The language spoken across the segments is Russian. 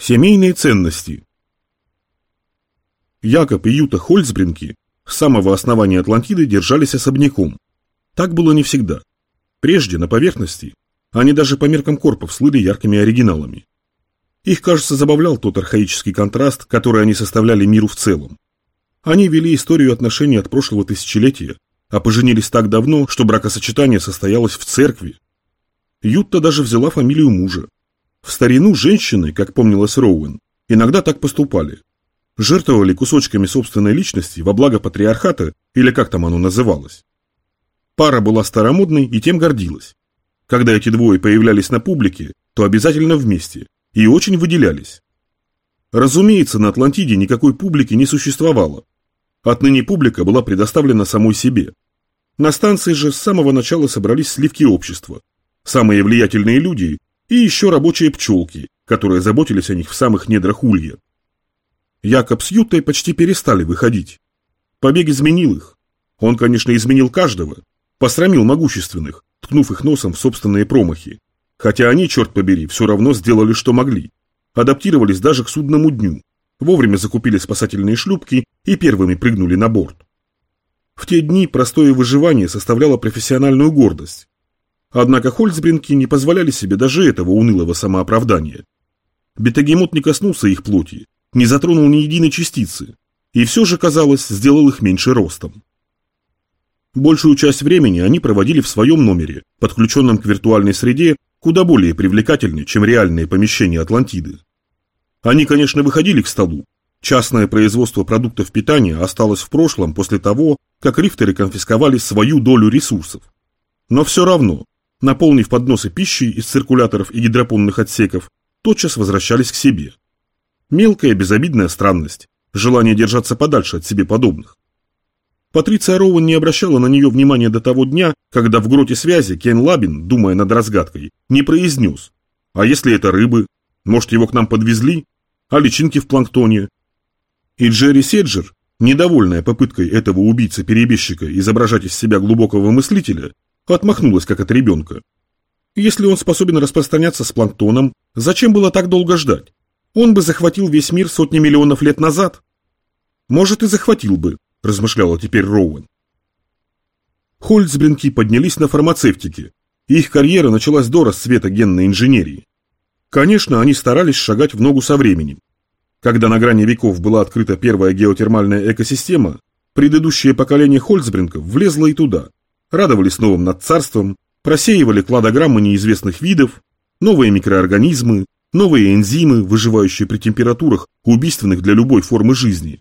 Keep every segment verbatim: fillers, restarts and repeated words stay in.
Семейные ценности. Якоб и Юта Хольцбринки с самого основания Атлантиды держались особняком. Так было не всегда. Прежде, на поверхности, они даже по меркам корпов слыли яркими оригиналами. Их, кажется, забавлял тот архаический контраст, который они составляли миру в целом. Они вели историю отношений от прошлого тысячелетия, а поженились так давно, что бракосочетание состоялось в церкви. Юта даже взяла фамилию мужа. В старину женщины, как помнилось Роуэн, иногда так поступали. Жертвовали кусочками собственной личности во благо патриархата, или как там оно называлось. Пара была старомодной и тем гордилась. Когда эти двое появлялись на публике, то обязательно вместе, и очень выделялись. Разумеется, на Атлантиде никакой публики не существовало. Отныне публика была предоставлена самой себе. На станции же с самого начала собрались сливки общества, самые влиятельные люди и еще рабочие пчелки, которые заботились о них в самых недрах улья. Якоб с Ютой почти перестали выходить. Побег изменил их. Он, конечно, изменил каждого, посрамил могущественных, ткнув их носом в собственные промахи. Хотя они, черт побери, все равно сделали, что могли. Адаптировались даже к судному дню, вовремя закупили спасательные шлюпки и первыми прыгнули на борт. В те дни простое выживание составляло профессиональную гордость. Однако Хольцбринки не позволяли себе даже этого унылого самооправдания. Бетагемот не коснулся их плоти, не затронул ни единой частицы, и все же, казалось, сделал их меньше ростом. Большую часть времени они проводили в своем номере, подключенном к виртуальной среде, куда более привлекательной, чем реальные помещения Атлантиды. Они, конечно, выходили к столу. Частное производство продуктов питания осталось в прошлом после того, как рифтеры конфисковали свою долю ресурсов. Но все равно, наполнив подносы пищей из циркуляторов и гидропонных отсеков, тотчас возвращались к себе. Мелкая безобидная странность, желание держаться подальше от себе подобных. Патриция Роуэн не обращала на нее внимания до того дня, когда в гроте связи Кен Лабин, думая над разгадкой, не произнес: «А если это рыбы? Может, его к нам подвезли? А личинки в планктоне?» И Джерри Седжер, недовольная попыткой этого убийцы-перебежчика изображать из себя глубокого мыслителя, отмахнулась как от ребенка. Если он способен распространяться с планктоном, зачем было так долго ждать? Он бы захватил весь мир сотни миллионов лет назад. Может, и захватил бы, размышляла теперь Роуэн. Хольцбринки поднялись на фармацевтике, и их карьера началась до расцвета генной инженерии. Конечно, они старались шагать в ногу со временем. Когда на грани веков была открыта первая геотермальная экосистема, предыдущее поколение Хольцбринков влезло и туда, радовались новым надцарством, просеивали кладограммы неизвестных видов, новые микроорганизмы, новые энзимы, выживающие при температурах, убийственных для любой формы жизни.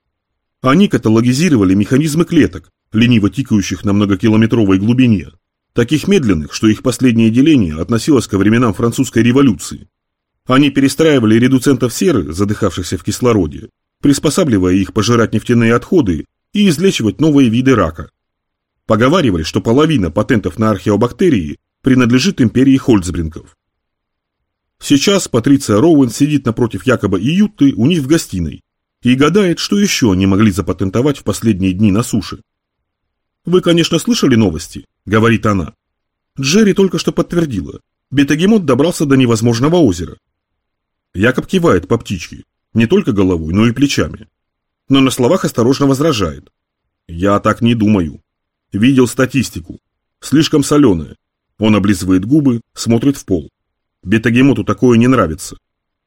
Они каталогизировали механизмы клеток, лениво тикающих на многокилометровой глубине, таких медленных, что их последнее деление относилось ко временам французской революции. Они перестраивали редуцентов серы, задыхавшихся в кислороде, приспосабливая их пожирать нефтяные отходы и излечивать новые виды рака. Поговаривали, что половина патентов на археобактерии принадлежит империи Хольцбринков. Сейчас Патриция Роуэн сидит напротив Якоба и Юты у них в гостиной и гадает, что еще они могли запатентовать в последние дни на суше. «Вы, конечно, слышали новости», — говорит она. Джерри только что подтвердила. Бетагемот добрался до невозможного озера. Якоб кивает по птичьи, не только головой, но и плечами. Но на словах осторожно возражает. «Я так не думаю. Видел статистику. Слишком соленая». Он облизывает губы, смотрит в пол. Бетагемоту такое не нравится.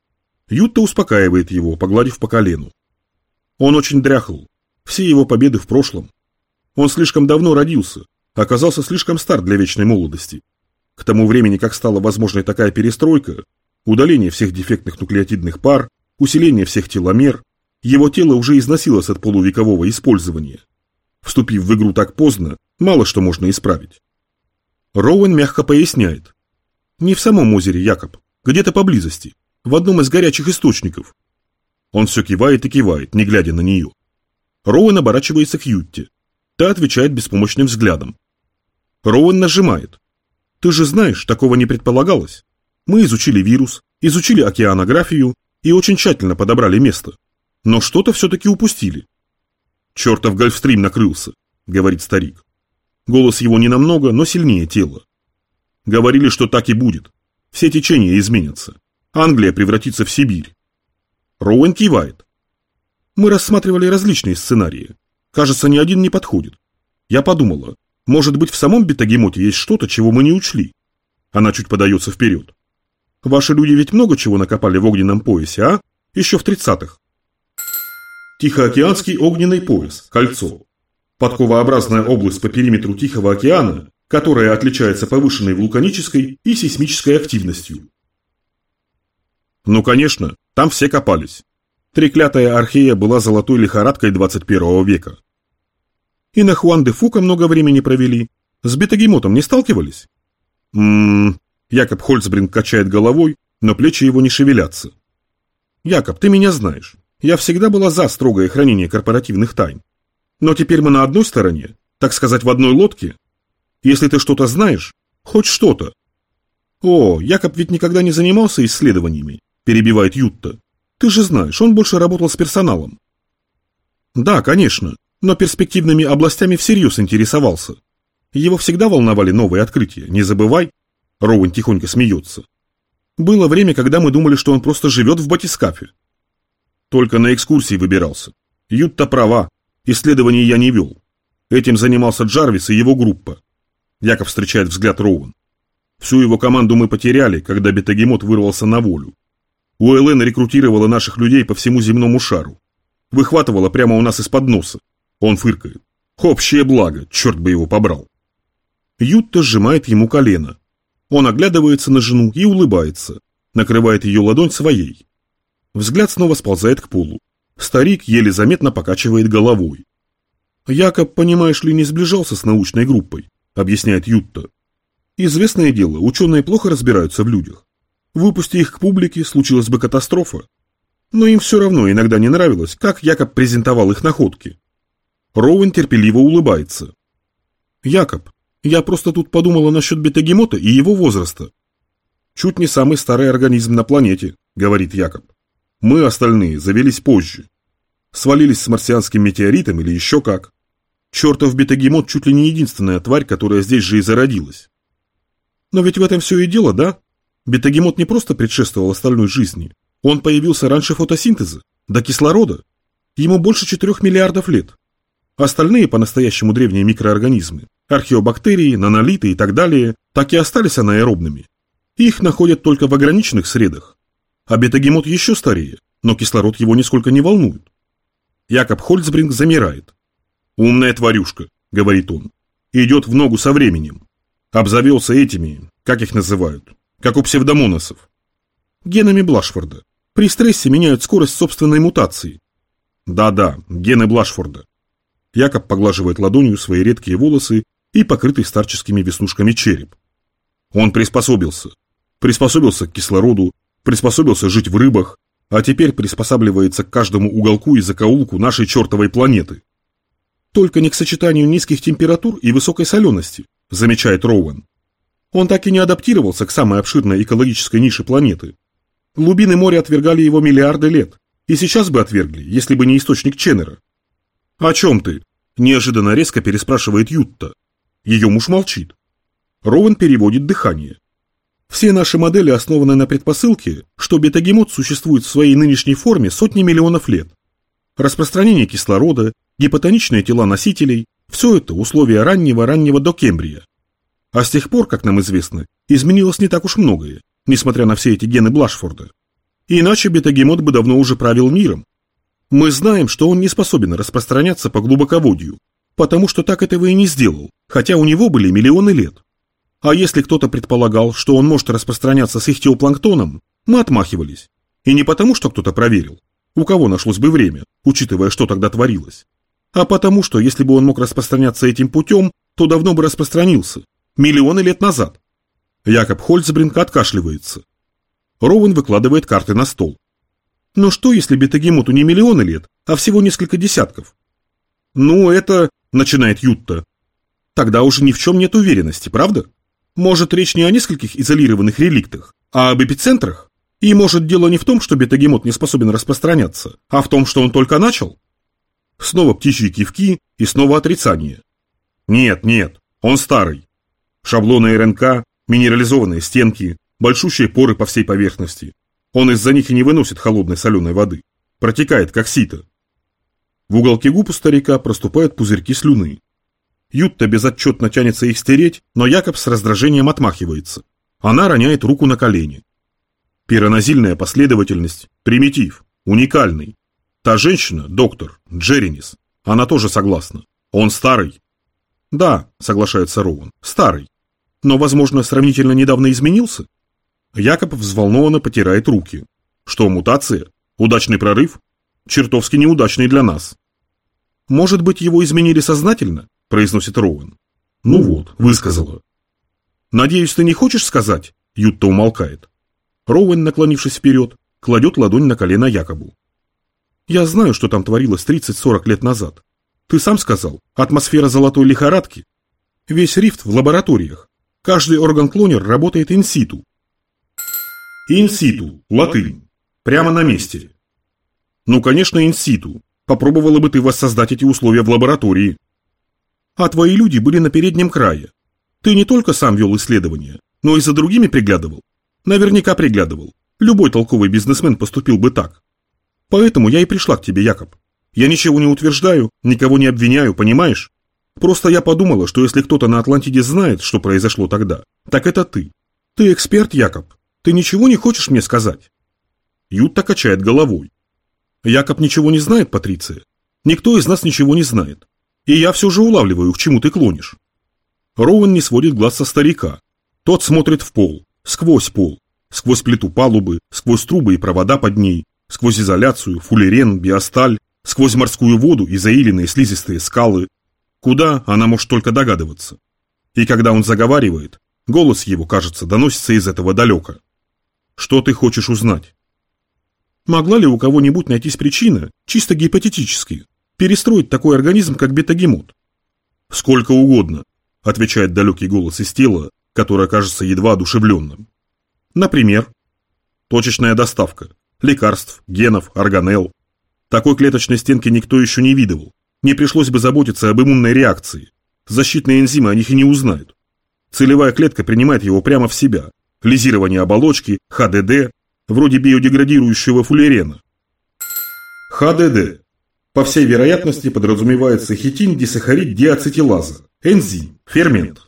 Юта успокаивает его, погладив по колену. Он очень дряхл. Все его победы в прошлом. Он слишком давно родился, оказался слишком стар для вечной молодости. К тому времени, как стала возможной такая перестройка, удаление всех дефектных нуклеотидных пар, усиление всех теломер, его тело уже износилось от полувекового использования. Вступив в игру так поздно, мало что можно исправить. Роуэн мягко поясняет. Не в самом озере, Якоб, где-то поблизости, в одном из горячих источников. Он все кивает и кивает, не глядя на нее. Роуэн оборачивается к Ютте. Та отвечает беспомощным взглядом. Роуэн нажимает. Ты же знаешь, такого не предполагалось. Мы изучили вирус, изучили океанографию и очень тщательно подобрали место. Но что-то все-таки упустили. Чертов Гольфстрим накрылся, говорит старик. Голос его не намного, но сильнее тела. Говорили, что так и будет. Все течения изменятся. Англия превратится в Сибирь. Роуэн кивает. Мы рассматривали различные сценарии. Кажется, ни один не подходит. Я подумала, может быть, в самом бетагемоте есть что-то, чего мы не учли. Она чуть подается вперед. Ваши люди ведь много чего накопали в огненном поясе, а? Еще в тридцатых. Тихоокеанский огненный пояс, кольцо. Подковообразная область по периметру Тихого океана, которая отличается повышенной вулканической и сейсмической активностью. Ну, конечно, там все копались. Треклятая Архея была золотой лихорадкой двадцать первого века. И на Хуан-де-Фука много времени провели. С бетагемотом не сталкивались? Ммм, Якоб Хольцбринг качает головой, но плечи его не шевелятся. Якоб, ты меня знаешь. Я всегда была за строгое хранение корпоративных тайн. Но теперь мы на одной стороне, так сказать, в одной лодке. Если ты что-то знаешь, хоть что-то. О, Якоб ведь никогда не занимался исследованиями, перебивает Ютта. Ты же знаешь, он больше работал с персоналом. Да, конечно, но перспективными областями всерьез интересовался. Его всегда волновали новые открытия, не забывай. Роуэн тихонько смеется. Было время, когда мы думали, что он просто живет в батискафе. Только на экскурсии выбирался. Ютта права, исследований я не вел. Этим занимался Джарвис и его группа. Яков встречает взгляд Роуэн. Всю его команду мы потеряли, когда бетагемот вырвался на волю. УЛН рекрутировала наших людей по всему земному шару. Выхватывала прямо у нас из-под носа. Он фыркает. Общее благо, черт бы его побрал. Ютта сжимает ему колено. Он оглядывается на жену и улыбается, накрывает ее ладонь своей. Взгляд снова сползает к полу. Старик еле заметно покачивает головой. Якоб, понимаешь ли, не сближался с научной группой, объясняет Ютта. Известное дело, ученые плохо разбираются в людях. Выпусти их к публике, случилась бы катастрофа. Но им все равно иногда не нравилось, как Якоб презентовал их находки. Роуэн терпеливо улыбается. Якоб, я просто тут подумала насчет бетагемота и его возраста. Чуть не самый старый организм на планете, говорит Якоб. Мы, остальные, завелись позже. Свалились с марсианским метеоритом или еще как. Чертов бетагемот чуть ли не единственная тварь, которая здесь же и зародилась. Но ведь в этом все и дело, да? Бетагемот не просто предшествовал остальной жизни. Он появился раньше фотосинтеза, до кислорода. Ему больше четырех миллиардов лет. Остальные по-настоящему древние микроорганизмы, археобактерии, нанолиты и так далее, так и остались анаэробными. Их находят только в ограниченных средах. А бетагемот еще старее, но кислород его нисколько не волнует. Якоб Хольцбринг замирает. «Умная тварюшка», — говорит он, — «идет в ногу со временем. Обзавелся этими, как их называют, как у псевдомоносов. Генами Блашфорда. При стрессе меняют скорость собственной мутации». «Да-да, гены Блашфорда». Якоб поглаживает ладонью свои редкие волосы и покрытый старческими веснушками череп. Он приспособился. Приспособился к кислороду, приспособился жить в рыбах, а теперь приспосабливается к каждому уголку и закоулку нашей чертовой планеты. Только не к сочетанию низких температур и высокой солености, замечает Роуэн. Он так и не адаптировался к самой обширной экологической нише планеты. Глубины моря отвергали его миллиарды лет, и сейчас бы отвергли, если бы не источник Ченнера. «О чем ты?» – неожиданно резко переспрашивает Ютта. Ее муж молчит. Роуэн переводит дыхание. Все наши модели основаны на предпосылке, что бетагемот существует в своей нынешней форме сотни миллионов лет. Распространение кислорода, гипотоничные тела носителей – все это условия раннего-раннего докембрия. А с тех пор, как нам известно, изменилось не так уж многое, несмотря на все эти гены Блашфорда. Иначе бетагемот бы давно уже правил миром. Мы знаем, что он не способен распространяться по глубоководью, потому что так этого и не сделал, хотя у него были миллионы лет. А если кто-то предполагал, что он может распространяться с ихтиопланктоном, мы отмахивались. И не потому, что кто-то проверил, у кого нашлось бы время, учитывая, что тогда творилось, а потому, что если бы он мог распространяться этим путем, то давно бы распространился, миллионы лет назад. Якоб Хольцбринг откашливается. Роуэн выкладывает карты на стол. Но что, если бетагемоту не миллионы лет, а всего несколько десятков? Ну, это... начинает Ютта. Тогда уже ни в чем нет уверенности, правда? Может, речь не о нескольких изолированных реликтах, а об эпицентрах? И может, дело не в том, что бетагемот не способен распространяться, а в том, что он только начал? Снова птичьи кивки и снова отрицание. Нет, нет, он старый. Шаблоны РНК, минерализованные стенки, большущие поры по всей поверхности. Он из-за них и не выносит холодной соленой воды. Протекает, как сито. В уголке губ у старика проступают пузырьки слюны. Ютта безотчетно тянется их стереть, но Якоб с раздражением отмахивается. Она роняет руку на колени. Пиранозильная последовательность, примитив, уникальный. Та женщина, доктор, Джеринис, она тоже согласна. Он старый. Да, соглашается Роуэн, старый. Но, возможно, сравнительно недавно изменился? Якоб взволнованно потирает руки. Что, мутация? Удачный прорыв? Чертовски неудачный для нас. Может быть, его изменили сознательно? Произносит Роуэн. Ну вот, высказала. Надеюсь, ты не хочешь сказать? Ютта умолкает. Роуэн, наклонившись вперед, кладет ладонь на колено Якобу. Я знаю, что там творилось тридцать-сорок лет назад. Ты сам сказал, атмосфера золотой лихорадки. Весь рифт в лабораториях. Каждый орган-клонер работает инситу. Инситу, латынь. Прямо на месте. Ну, конечно, инситу. Попробовала бы ты воссоздать эти условия в лаборатории. А твои люди были на переднем крае. Ты не только сам вел исследования, но и за другими приглядывал. Наверняка приглядывал. Любой толковый бизнесмен поступил бы так. Поэтому я и пришла к тебе, Якоб. Я ничего не утверждаю, никого не обвиняю, понимаешь? Просто я подумала, что если кто-то на Атлантиде знает, что произошло тогда, так это ты. Ты эксперт, Якоб. Ты ничего не хочешь мне сказать? Ютта качает головой. Якоб ничего не знает, Патриция. Никто из нас ничего не знает. И я все же улавливаю, к чему ты клонишь. Роуэн не сводит глаз со старика. Тот смотрит в пол, сквозь пол, сквозь плиту палубы, сквозь трубы и провода под ней, сквозь изоляцию, фуллерен, биосталь, сквозь морскую воду и заиленные слизистые скалы. Куда, она может только догадываться. И когда он заговаривает, голос его, кажется, доносится из этого далека. Что ты хочешь узнать? Могла ли у кого-нибудь найтись причина, чисто гипотетически, перестроить такой организм, как бета-гемот? Сколько угодно, отвечает далекий голос из тела, которое кажется едва одушевленным. Например, точечная доставка, лекарств, генов, органелл. Такой клеточной стенки никто еще не видывал. Не пришлось бы заботиться об иммунной реакции. Защитные энзимы о них и не узнают. Целевая клетка принимает его прямо в себя. Лизирование оболочки, ха дэ дэ, вроде биодеградирующего фуллерена. ха дэ дэ. По всей вероятности подразумевается хитин-дисахарид-диацетилаза, энзим, фермент.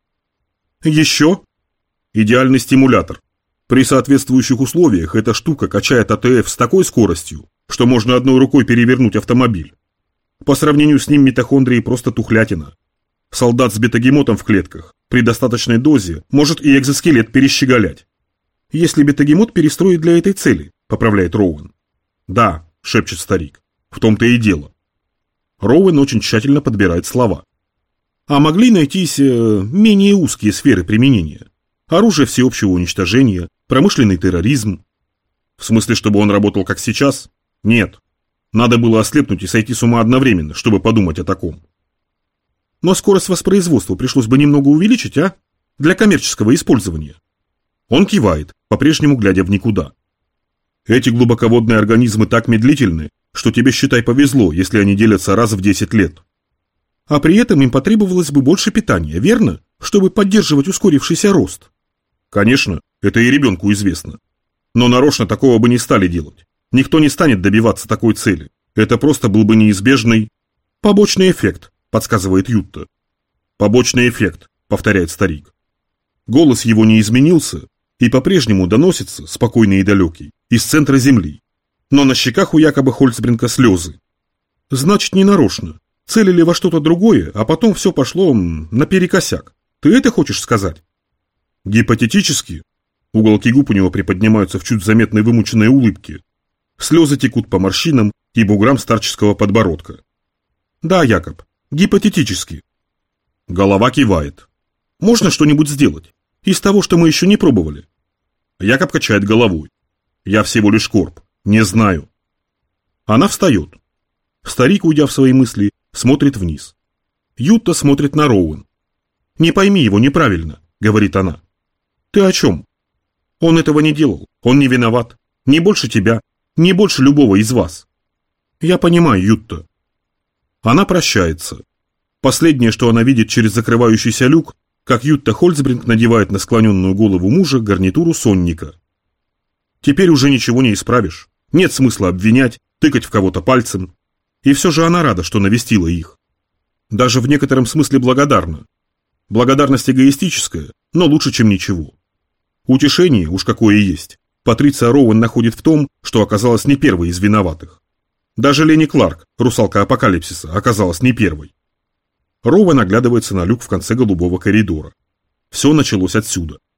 Еще идеальный стимулятор. При соответствующих условиях эта штука качает а тэ эф с такой скоростью, что можно одной рукой перевернуть автомобиль. По сравнению с ним митохондрии просто тухлятина. Солдат с бета-гемотом в клетках при достаточной дозе может и экзоскелет перещеголять. Если бета-гемот перестроить для этой цели, поправляет Роуэн. Да, шепчет старик, в том-то и дело. Роуэн очень тщательно подбирает слова. А могли найтись э, менее узкие сферы применения? Оружие всеобщего уничтожения, промышленный терроризм. В смысле, чтобы он работал как сейчас? Нет. Надо было ослепнуть и сойти с ума одновременно, чтобы подумать о таком. Но скорость воспроизводства пришлось бы немного увеличить, а? Для коммерческого использования. Он кивает, по-прежнему глядя в никуда. Эти глубоководные организмы так медлительны, что тебе, считай, повезло, если они делятся раз в десять лет. А при этом им потребовалось бы больше питания, верно? Чтобы поддерживать ускорившийся рост. Конечно, это и ребенку известно. Но нарочно такого бы не стали делать. Никто не станет добиваться такой цели. Это просто был бы неизбежный побочный эффект, подсказывает Ютта. Побочный эффект, повторяет старик. Голос его не изменился и по-прежнему доносится, спокойный и далекий, из центра земли. Но на щеках у Якоба Хольцбринка слезы. Значит, не нарочно. Целили во что-то другое, а потом все пошло наперекосяк. Ты это хочешь сказать? Гипотетически. Уголки губ у него приподнимаются в чуть заметной вымученной улыбке. Слезы текут по морщинам и буграм старческого подбородка. Да, Якоб, гипотетически. Голова кивает. Можно что-нибудь сделать? Из того, что мы еще не пробовали? Якоб качает головой. Я всего лишь корп. Не знаю. Она встает. Старик, уйдя в свои мысли, смотрит вниз. Ютта смотрит на Роуэн. «Не пойми его неправильно», — говорит она. «Ты о чем? Он этого не делал, он не виноват. Не больше тебя, не больше любого из вас». «Я понимаю, Ютта». Она прощается. Последнее, что она видит через закрывающийся люк, как Ютта Хольцбринк надевает на склоненную голову мужа гарнитуру сонника. Теперь уже ничего не исправишь. Нет смысла обвинять, тыкать в кого-то пальцем. И все же она рада, что навестила их. Даже в некотором смысле благодарна. Благодарность эгоистическая, но лучше, чем ничего. Утешение, уж какое есть, Патриция Роуэн находит в том, что оказалась не первой из виноватых. Даже Ленни Кларк, русалка апокалипсиса, оказалась не первой. Роуэн оглядывается на люк в конце голубого коридора. Все началось отсюда.